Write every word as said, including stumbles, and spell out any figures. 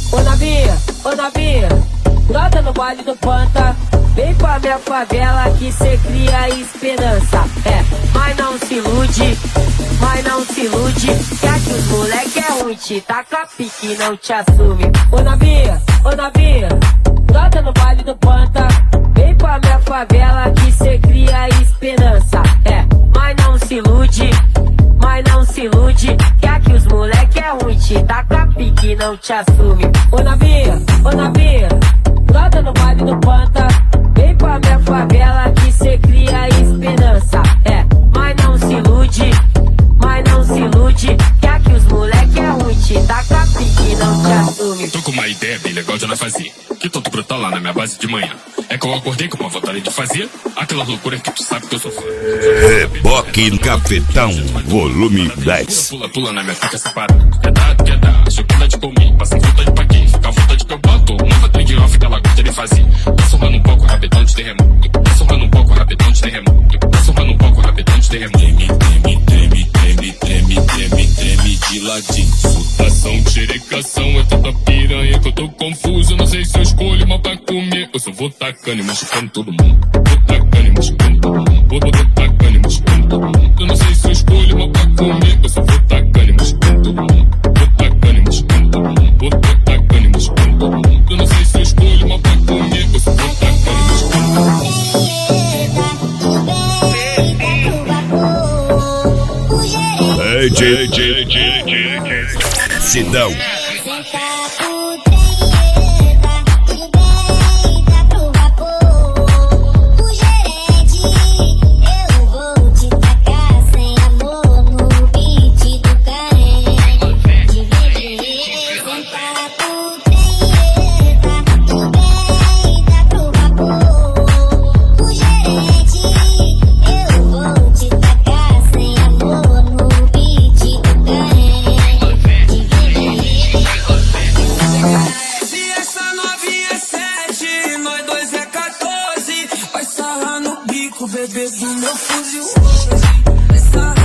Ô novinha, ô novinha, brota no baile do Panta. Vem pra minha favela que cê cria esperança. É, mas não se ilude, mas não se ilude, que aqui os moleque é ruim, te taca pique e não te assume. Ô novinha, ô novinha, brota no baile do Panta. Vem pra minha favela que cê cria esperança. É, mas não se ilude, mas não se ilude, que aqui os moleque é ruim, te taca pique e não te assume. Ô novinha, ô novinha, brota no baile do Panta. Vem pra minha favela que cê cria esperança. É, mas não se ilude, mas não se ilude, que aqui os moleque é ruim, te taca pique e não te assume. Tô com uma ideia bem legal de nós fazer, que tô brotar lá na minha base de manhã. É que eu acordei com uma vontade de fazer aquela loucura que tu sabe que eu sou fã. Reboque Cafetão, volume dez. Pula, pula, pula na minha pica essa parada. É dado que é dado, acho que dá de comer. Passa vontade pra quem? Fica à vontade que eu boto. Uma trade off que ela gosta de fazer. Tá sorrando um pouco, rapidão de terremoto. Tá sorrando um pouco, rapidão de terremoto. Tá sorrando um pouco, rapidão de terremoto. Treme, treme, treme, treme, treme, treme, treme de ladinho. Sutação, xerecação, é tanta piranha que eu tô confuso. Não sei se eu escolho uma pra comer. Eu só vou tacando e machucando todo mundo. Vou tacando e machucando todo mundo. Vou, vou tacando e machucando todo mundo. Eu não sei se eu escolho uma pra comer. Eu só vou tacando e machucando todo mundo. Vou tacando e machucando todo mundo. Vou tacando e machucando todo mundo. Eu não sei se eu escolho uma pra comer. Eu só vou tacando e machucando todo mundo. Ei, J, J, J, J, Sidão. Bebê do meu fuzil hoje.